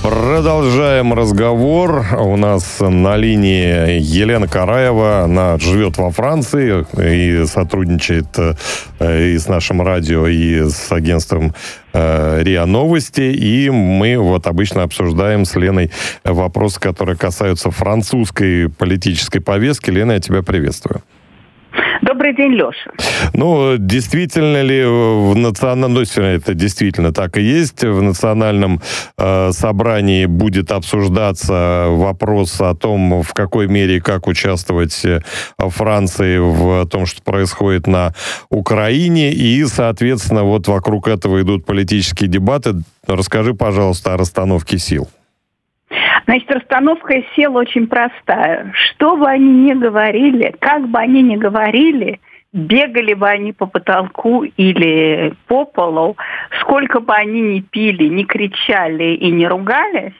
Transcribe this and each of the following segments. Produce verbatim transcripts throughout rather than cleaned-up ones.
Продолжаем разговор. У нас на линии Елена Караева. Она живет во Франции и сотрудничает и с нашим радио, и с агентством РИА Новости. И мы вот обычно обсуждаем с Леной вопросы, которые касаются французской политической повестки. Лена, я тебя приветствую. Добрый день, Леша. Ну, действительно ли в национальном, ну, это действительно так и есть, в национальном э, собрании будет обсуждаться вопрос о том, в какой мере и как участвовать Франции в том, что происходит на Украине, и, соответственно, вот вокруг этого идут политические дебаты. Расскажи, пожалуйста, о расстановке сил. Значит, расстановка сил очень простая. Что бы они ни говорили, как бы они ни говорили, бегали бы они по потолку или по полу, сколько бы они ни пили, ни кричали и не ругались,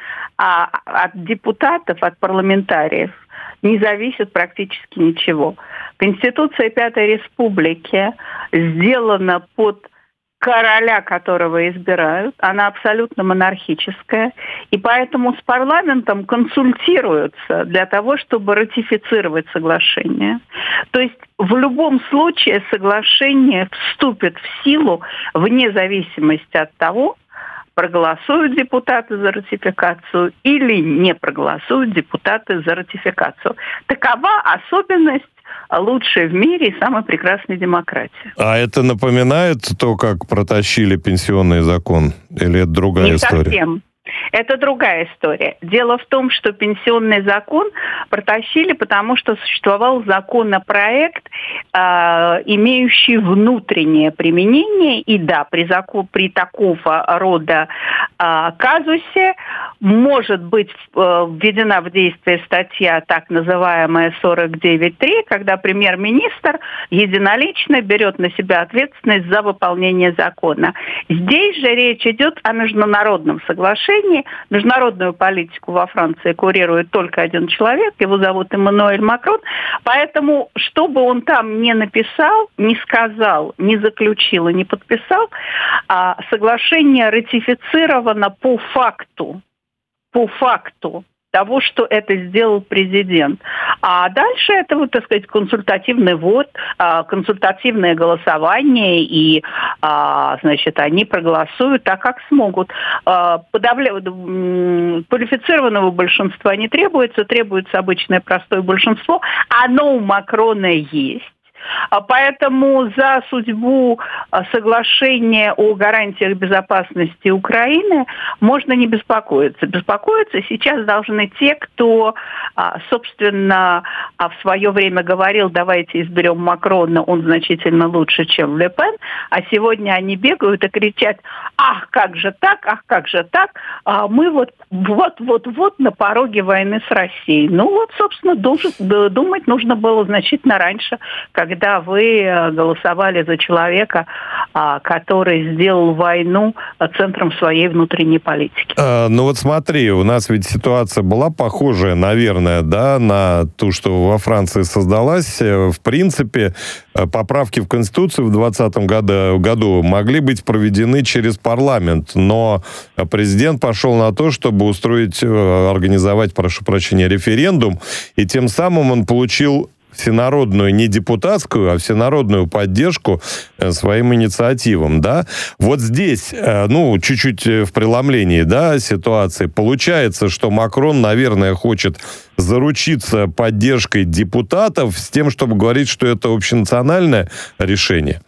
а от депутатов, от парламентариев не зависит практически ничего. Конституция Пятой Республики сделана под короля, которого избирают, она абсолютно монархическая, и поэтому с парламентом консультируются для того, чтобы ратифицировать соглашение. То есть в любом случае соглашение вступит в силу вне зависимости от того, проголосуют депутаты за ратификацию или не проголосуют депутаты за ратификацию. Такова особенность лучшей в мире и самой прекрасной демократии. А это напоминает то, как протащили пенсионный закон? Или это другая Не история? Совсем. Это другая история. Дело в том, что пенсионный закон протащили, потому что существовал законопроект, э, имеющий внутреннее применение. И да, при, закон, при такого рода э, казусе может быть э, введена в действие статья так называемая сорок девять три, когда премьер-министр единолично берет на себя ответственность за выполнение закона. Здесь же речь идет о международном соглашении. Международную политику во Франции курирует только один человек, его зовут Эммануэль Макрон, поэтому, что бы он там ни написал, ни сказал, ни заключил и не подписал, соглашение ратифицировано по факту, по факту того, что это сделал президент. А дальше это, вот, так сказать, консультативный ввод, консультативное голосование, и, значит, они проголосуют так, как смогут. Подавля... Квалифицированного большинства не требуется, требуется обычное простое большинство. Оно у Макрона есть. Поэтому за судьбу соглашения о гарантиях безопасности Украины можно не беспокоиться. Беспокоиться сейчас должны те, кто, собственно, в свое время говорил, давайте изберем Макрона, он значительно лучше, чем Ле Пен, а сегодня они бегают и кричат: ах, как же так, ах, как же так, мы вот, вот, вот, вот на пороге войны с Россией. Ну вот, собственно, должен, думать нужно было значительно раньше, как когда вы голосовали за человека, который сделал войну центром своей внутренней политики. А, ну вот смотри, у нас ведь ситуация была похожая, наверное, да, на ту, что во Франции создалась. В принципе, поправки в Конституцию в двадцатом году, году могли быть проведены через парламент, но президент пошел на то, чтобы устроить, организовать, прошу прощения, референдум, и тем самым он получил всенародную, не депутатскую, а всенародную поддержку своим инициативам, да. Вот здесь, ну, чуть-чуть в преломлении, да, ситуации, получается, что Макрон, наверное, хочет заручиться поддержкой депутатов с тем, чтобы говорить, что это общенациональное решение.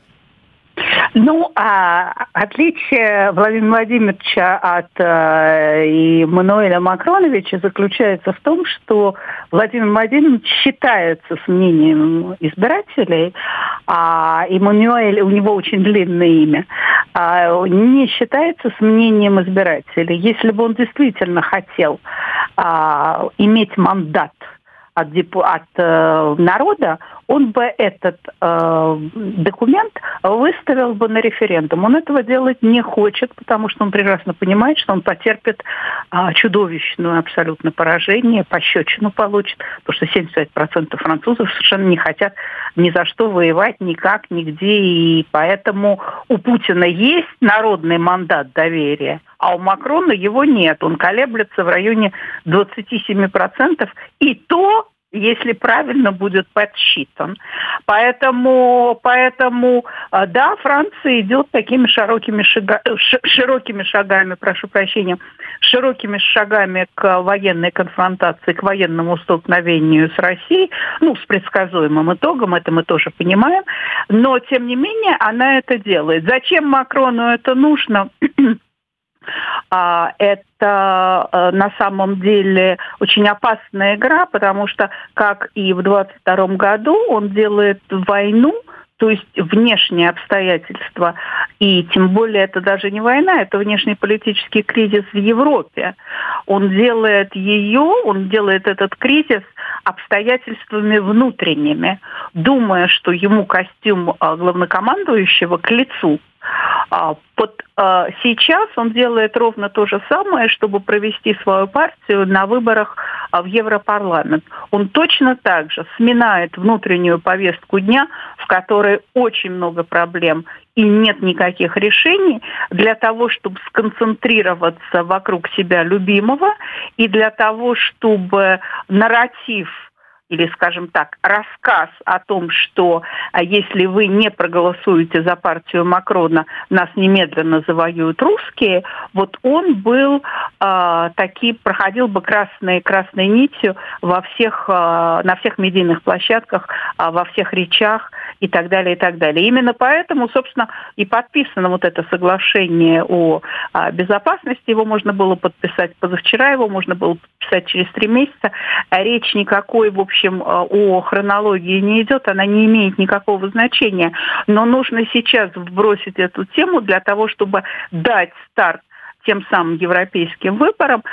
Ну, а отличие Владимира Владимировича от э, Эммануэля Макроновича заключается в том, что Владимир Владимирович считается с мнением избирателей, а Эммануэль, у него очень длинное имя, а, не считается с мнением избирателей. Если бы он действительно хотел а, иметь мандат от, от э, народа, он бы этот э, документ выставил бы на референдум. Он этого делать не хочет, потому что он прекрасно понимает, что он потерпит э, чудовищное абсолютно поражение, пощечину получит, потому что семьдесят пять процентов французов совершенно не хотят ни за что воевать, никак, нигде, и поэтому у Путина есть народный мандат доверия, а у Макрона его нет. Он колеблется в районе двадцать семь процентов, и то, если правильно будет подсчитан. Поэтому, поэтому да, Франция идет такими широкими, шага, широкими шагами, прошу прощения, широкими шагами к военной конфронтации, к военному столкновению с Россией, ну, с предсказуемым итогом, это мы тоже понимаем, но, тем не менее, она это делает. Зачем Макрону это нужно? Это на самом деле очень опасная игра, потому что, как и в двадцать втором году, он делает войну, то есть внешние обстоятельства, и тем более это даже не война, это внешнеполитический кризис в Европе. Он делает ее, он делает этот кризис обстоятельствами внутренними, думая, что ему костюм главнокомандующего к лицу. Вот сейчас он делает ровно то же самое, чтобы провести свою партию на выборах в Европарламент. Он точно так же сминает внутреннюю повестку дня, в которой очень много проблем и нет никаких решений, для того, чтобы сконцентрироваться вокруг себя любимого и для того, чтобы нарратив, или, скажем так, рассказ о том, что если вы не проголосуете за партию Макрона, нас немедленно завоюют русские, вот он был э, таки, проходил бы красной, красной нитью во всех, э, на всех медийных площадках, э, во всех речах и так далее, и так далее. Именно поэтому, собственно, и подписано вот это соглашение о, о безопасности. Его можно было подписать позавчера, его можно было подписать через три месяца. Речь никакой, в общем, о хронологии не идет, она не имеет никакого значения. Но нужно сейчас вбросить эту тему для того, чтобы дать старт тем самым европейским выборам,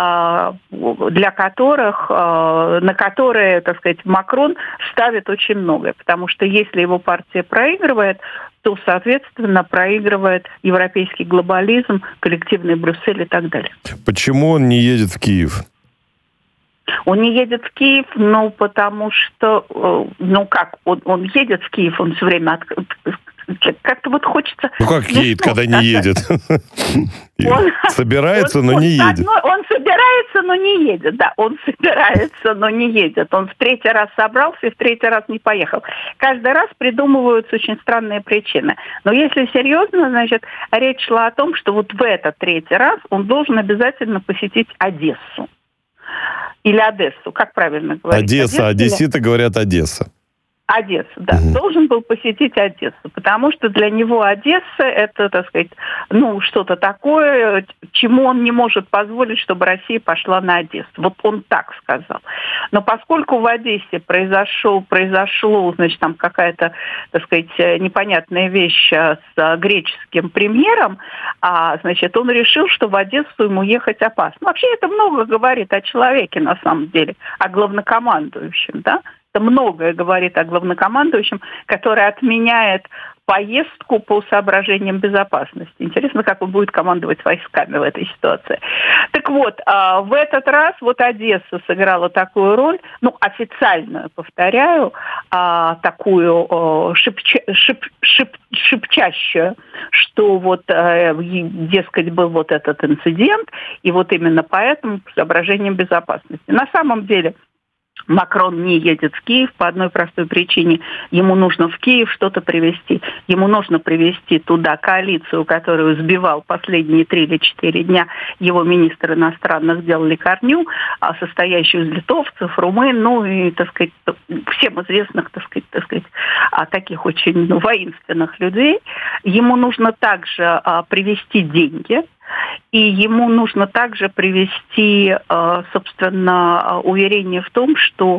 для которых, на которые, так сказать, Макрон ставит очень многое. Потому что если его партия проигрывает, то, соответственно, проигрывает европейский глобализм, коллективный Брюссель и так далее. Почему он не едет в Киев? Он не едет в Киев, ну, потому что, ну, как, он, он едет в Киев, он все время... От... Как-то вот хочется... Ну, как едет, когда не едет? Он собирается, но не едет. Он собирается, но не едет, да. Он собирается, но не едет. Он в третий раз собрался и в третий раз не поехал. Каждый раз придумываются очень странные причины. Но если серьезно, значит, речь шла о том, что вот в этот третий раз он должен обязательно посетить Одессу. Или Одессу, как правильно говорить? Одесса, одесситы говорят Одесса. Одесса, да. Угу. Должен был посетить Одессу, потому что для него Одесса – это, так сказать, ну, что-то такое, чему он не может позволить, чтобы Россия пошла на Одессу. Вот он так сказал. Но поскольку в Одессе произошел, произошло, значит, там какая-то, так сказать, непонятная вещь с греческим премьером, а, значит, он решил, что в Одессу ему ехать опасно. Вообще это много говорит о человеке, на самом деле, о главнокомандующем, да? Это многое говорит о главнокомандующем, который отменяет поездку по соображениям безопасности. Интересно, как он будет командовать войсками в этой ситуации. Так вот, в этот раз вот Одесса сыграла такую роль, ну, официальную, повторяю, такую шепча, шеп, шеп, шепчащую, что вот, дескать, был вот этот инцидент, и вот именно поэтому по соображениям безопасности. На самом деле, Макрон не едет в Киев по одной простой причине. Ему нужно в Киев что-то привезти. Ему нужно привезти туда коалицию, которую сбивал последние три или четыре дня его министр иностранных дел Лекарню, состоящую из литовцев, румын, ну и, так сказать, всем известных, так сказать, так сказать, таких очень ну, воинственных людей. Ему нужно также привезти деньги. И ему нужно также привести, собственно, уверение в том, что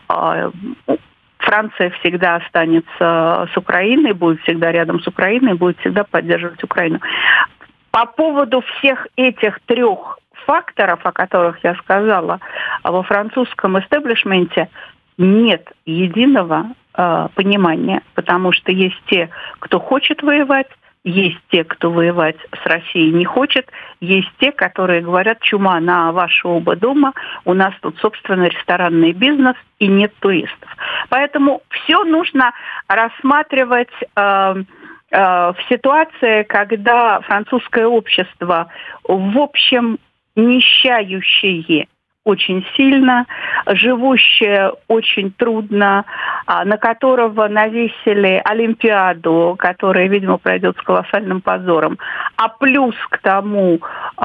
Франция всегда останется с Украиной, будет всегда рядом с Украиной, будет всегда поддерживать Украину. По поводу всех этих трех факторов, о которых я сказала, во французском истеблишменте нет единого понимания, потому что есть те, кто хочет воевать, есть те, кто воевать с Россией не хочет, есть те, которые говорят, чума на ваши оба дома, у нас тут, собственно, ресторанный бизнес и нет туристов. Поэтому все нужно рассматривать э, в ситуации, когда французское общество, в общем, нищающее очень сильно, живущее очень трудно, на которого навесили Олимпиаду, которая, видимо, пройдет с колоссальным позором, а плюс к тому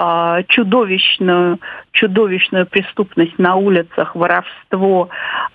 чудовищную, чудовищную преступность на улицах, воровство,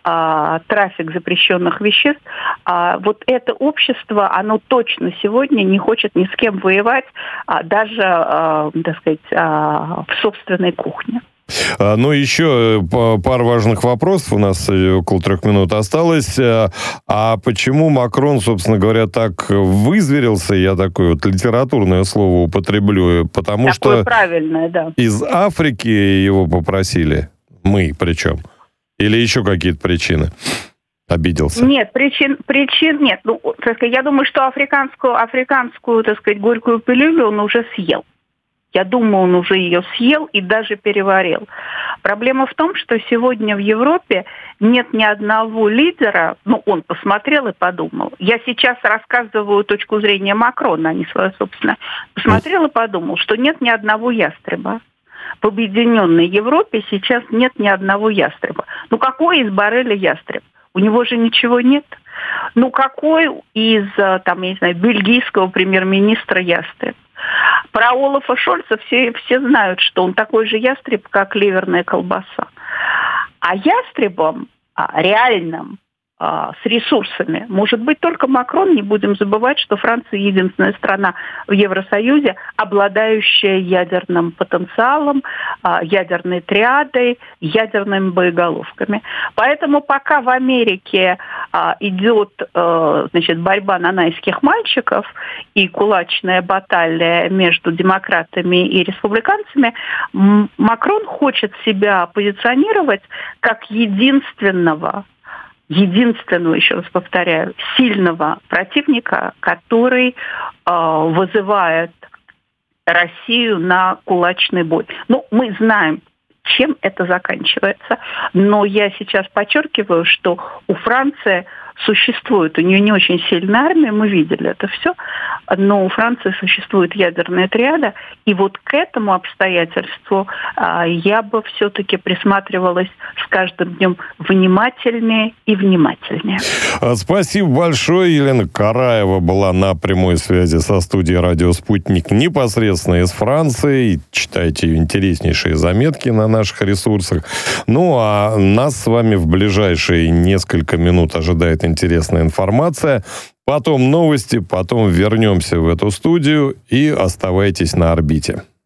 трафик запрещенных веществ, вот это общество, оно точно сегодня не хочет ни с кем воевать, даже, так сказать, в собственной кухне. Ну, еще пара важных вопросов. У нас около трех минут осталось. А почему Макрон, собственно говоря, так вызверился, я такое вот литературное слово употреблю, потому такое что правильное, да. Из Африки его попросили, мы причем, или еще какие-то причины? Обиделся? Нет, причин, причин нет. Ну, так сказать, я думаю, что африканскую, африканскую, так сказать, горькую пилюлю он уже съел. Я думаю, он уже ее съел и даже переварил. Проблема в том, что сегодня в Европе нет ни одного лидера, ну, он посмотрел и подумал. Я сейчас рассказываю точку зрения Макрона, а не свою собственную. Посмотрел и подумал, что нет ни одного ястреба. В объединенной Европе сейчас нет ни одного ястреба. Ну, какой из Борреля ястреб? У него же ничего нет. Ну, какой из, там, я не знаю, бельгийского премьер-министра ястреб? Про Олафа Шольца все, все знают, что он такой же ястреб, как ливерная колбаса. А ястребом, а, реальным, а, с ресурсами, может быть только Макрон. Не будем забывать, что Франция единственная страна в Евросоюзе, обладающая ядерным потенциалом, а, ядерной триадой, ядерными боеголовками. Поэтому пока в Америке а, идет а, значит, борьба нанайских мальчиков и кулачная баталия между демократами и республиканцами, Макрон хочет себя позиционировать как единственного единственного, еще раз повторяю, сильного противника, который э, вызывает Россию на кулачный бой. Ну, мы знаем, чем это заканчивается, но я сейчас подчеркиваю, что у Франции существует, у нее не очень сильная армия, мы видели это все, но у Франции существует ядерная триада, и вот к этому обстоятельству а, я бы все-таки присматривалась с каждым днем внимательнее и внимательнее. Спасибо большое. Елена Караева была на прямой связи со студией «Радио Спутник» непосредственно из Франции. Читайте ее интереснейшие заметки на наших ресурсах. Ну, а нас с вами в ближайшие несколько минут ожидает интересная информация. Потом новости, потом вернемся в эту студию и оставайтесь на орбите.